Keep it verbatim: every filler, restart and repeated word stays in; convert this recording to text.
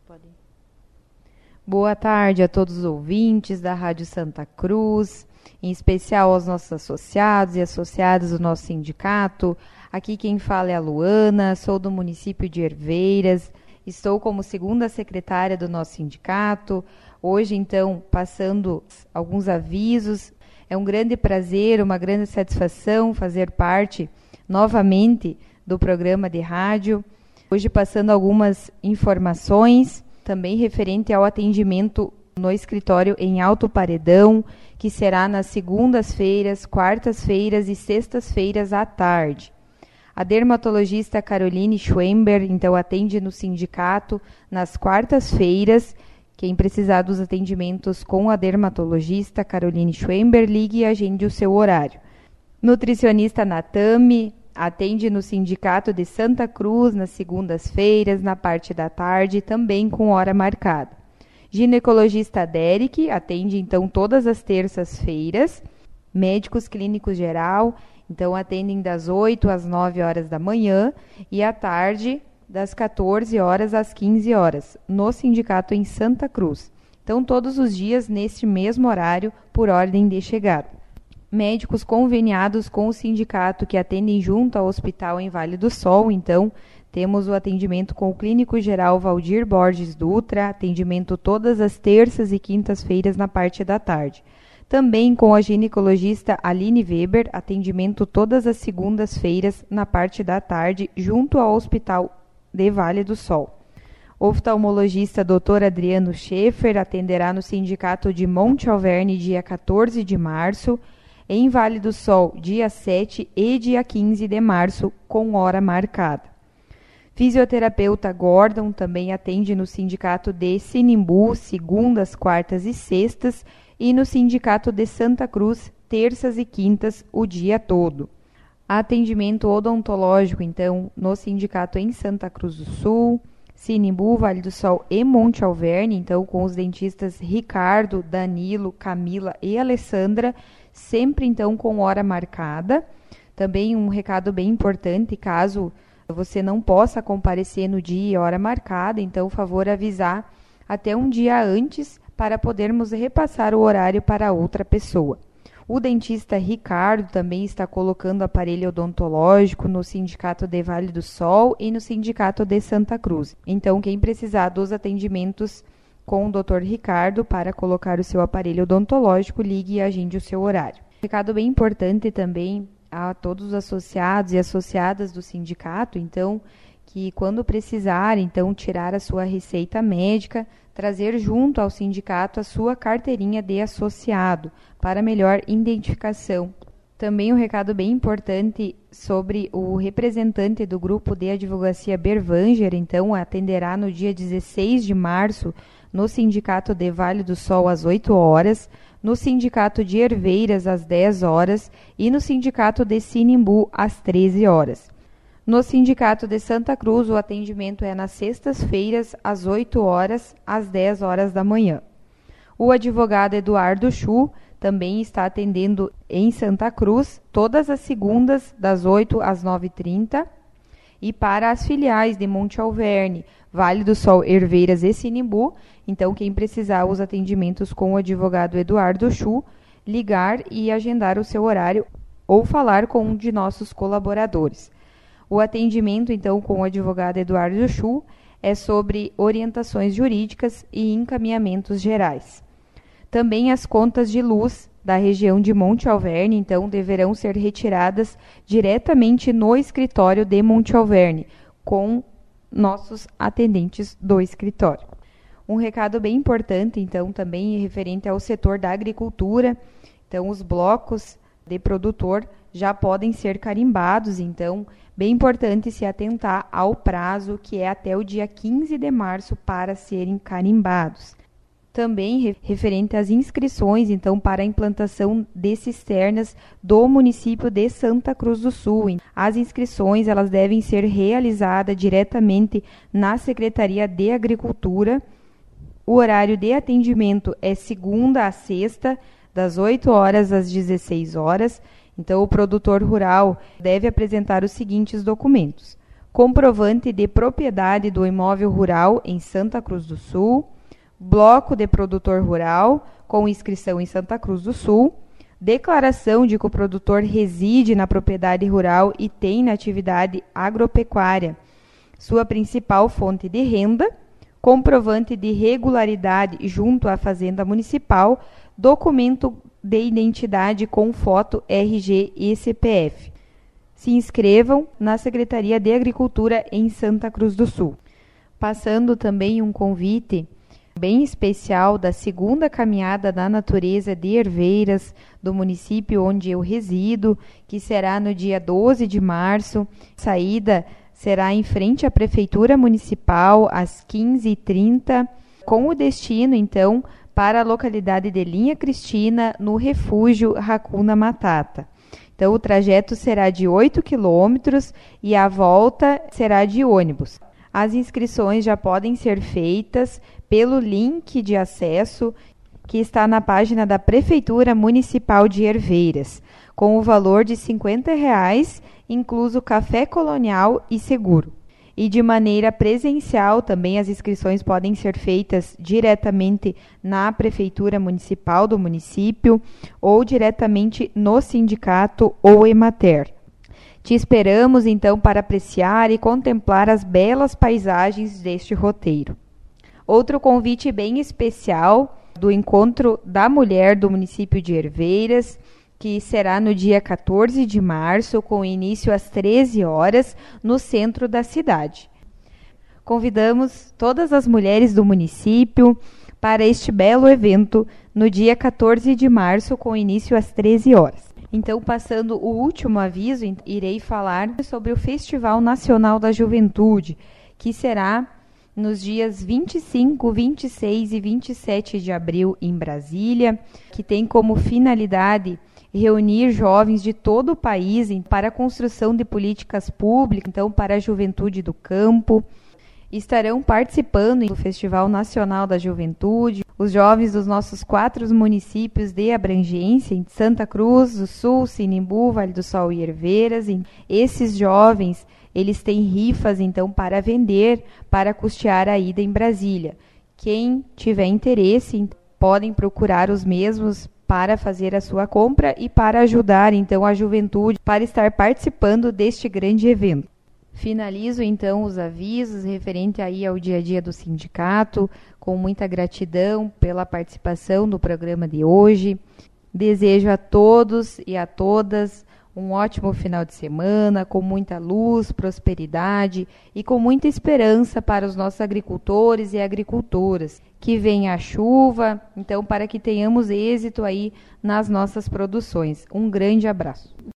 pode ir. Boa tarde a todos os ouvintes da Rádio Santa Cruz, em especial aos nossos associados e associadas do nosso sindicato. Aqui quem fala é a Luana, sou do município de Herveiras, estou como segunda secretária do nosso sindicato. Hoje, então, passando alguns avisos, é um grande prazer, uma grande satisfação fazer parte novamente do programa de rádio. Hoje passando algumas informações, também referente ao atendimento no escritório em Alto Paredão, que será nas segundas-feiras, quartas-feiras e sextas-feiras à tarde. A dermatologista Caroline Schwember, então, atende no sindicato nas quartas-feiras. Quem precisar dos atendimentos com a dermatologista Caroline Schwember, ligue e agende o seu horário. Nutricionista Natami atende no sindicato de Santa Cruz nas segundas-feiras, na parte da tarde, também com hora marcada. Ginecologista Derek atende, então, todas as terças-feiras. Médicos clínicos geral, então, atendem das oito às nove horas da manhã e à tarde, das quatorze horas às quinze horas, no sindicato em Santa Cruz. Então, todos os dias, neste mesmo horário, por ordem de chegada. Médicos conveniados com o sindicato que atendem junto ao hospital em Vale do Sol, então, temos o atendimento com o clínico geral Valdir Borges Dutra, atendimento todas as terças e quintas-feiras na parte da tarde. Também com a ginecologista Aline Weber, atendimento todas as segundas-feiras na parte da tarde, junto ao hospital de Vale do Sol. Oftalmologista doutor Adriano Schaefer atenderá no sindicato de Monte Alverne dia quatorze de março, em Vale do Sol dia sete e dia quinze de março, com hora marcada. Fisioterapeuta Gordon também atende no sindicato de Sinimbu, segundas, quartas e sextas, e no sindicato de Santa Cruz, terças e quintas, o dia todo. Atendimento odontológico, então, no sindicato em Santa Cruz do Sul, Sinimbu, Vale do Sol e Monte Alverne, então, com os dentistas Ricardo, Danilo, Camila e Alessandra, sempre, então, com hora marcada. Também um recado bem importante, caso você não possa comparecer no dia e hora marcada, então, favor avisar até um dia antes para podermos repassar o horário para outra pessoa. O dentista Ricardo também está colocando aparelho odontológico no sindicato de Vale do Sol e no sindicato de Santa Cruz. Então, quem precisar dos atendimentos com o doutor Ricardo para colocar o seu aparelho odontológico, ligue e agende o seu horário. Recado bem importante também a todos os associados e associadas do sindicato, então, que quando precisar, então, tirar a sua receita médica, trazer junto ao sindicato a sua carteirinha de associado, para melhor identificação. Também um recado bem importante sobre o representante do grupo de advocacia Bervanger, então, atenderá no dia dezesseis de março, no sindicato de Vale do Sol às oito horas, no sindicato de Herveiras às dez horas e no sindicato de Sinimbu às treze horas. No sindicato de Santa Cruz, o atendimento é nas sextas-feiras às oito horas às dez horas da manhã. O advogado Eduardo Chu também está atendendo em Santa Cruz todas as segundas das oito às nove e trinta e para as filiais de Monte Alverne, Vale do Sol, Herveiras e Sinimbu. Então, quem precisar os atendimentos com o advogado Eduardo Chu, ligar e agendar o seu horário ou falar com um de nossos colaboradores. O atendimento, então, com o advogado Eduardo Chu é sobre orientações jurídicas e encaminhamentos gerais. Também as contas de luz da região de Monte Alverne, então, deverão ser retiradas diretamente no escritório de Monte Alverne, com nossos atendentes do escritório. Um recado bem importante, então, também referente ao setor da agricultura. Então, os blocos de produtor já podem ser carimbados, então, bem importante se atentar ao prazo, que é até o dia quinze de março, para serem carimbados. Também referente às inscrições, então, para a implantação de cisternas do município de Santa Cruz do Sul. As inscrições, elas devem ser realizadas diretamente na Secretaria de Agricultura. O horário de atendimento é segunda a sexta, das oito horas às dezesseis horas. Então, o produtor rural deve apresentar os seguintes documentos: comprovante de propriedade do imóvel rural em Santa Cruz do Sul, bloco de produtor rural com inscrição em Santa Cruz do Sul, declaração de que o produtor reside na propriedade rural e tem na atividade agropecuária sua principal fonte de renda, comprovante de regularidade junto à Fazenda Municipal, documento de identidade com foto R G e C P F. Se inscrevam na Secretaria de Agricultura em Santa Cruz do Sul. Passando também um convite bem especial da segunda caminhada da natureza de Herveiras, do município onde eu resido, que será no dia doze de março. A saída será em frente à Prefeitura Municipal, às quinze e trinta, com o destino, então, para a localidade de Linha Cristina, no refúgio Hakuna Matata. Então, o trajeto será de oito quilômetros e a volta será de ônibus. As inscrições já podem ser feitas pelo link de acesso que está na página da Prefeitura Municipal de Herveiras, com o valor de cinquenta reais, incluso café colonial e seguro. E de maneira presencial, também as inscrições podem ser feitas diretamente na Prefeitura Municipal do município ou diretamente no sindicato ou Emater. Te esperamos, então, para apreciar e contemplar as belas paisagens deste roteiro. Outro convite bem especial do Encontro da Mulher do município de Herveiras, que será no dia quatorze de março, com início às treze horas, no centro da cidade. Convidamos todas as mulheres do município para este belo evento no dia quatorze de março, com início às treze horas. Então, passando o último aviso, irei falar sobre o Festival Nacional da Juventude, que será nos dias vinte e cinco, vinte e seis e vinte e sete de abril em Brasília, que tem como finalidade reunir jovens de todo o país para a construção de políticas públicas, então para a juventude do campo. Estarão participando do Festival Nacional da Juventude os jovens dos nossos quatro municípios de abrangência, em Santa Cruz do Sul, Sinimbu, Vale do Sol e Herveiras. Esses jovens, eles têm rifas, então, para vender, para custear a ida em Brasília. Quem tiver interesse, podem procurar os mesmos para fazer a sua compra e para ajudar, então, a juventude para estar participando deste grande evento. Finalizo, então, os avisos referente aí ao dia a dia do sindicato, com muita gratidão pela participação no programa de hoje. Desejo a todos e a todas um ótimo final de semana, com muita luz, prosperidade e com muita esperança para os nossos agricultores e agricultoras. Que venha a chuva, então, para que tenhamos êxito aí nas nossas produções. Um grande abraço.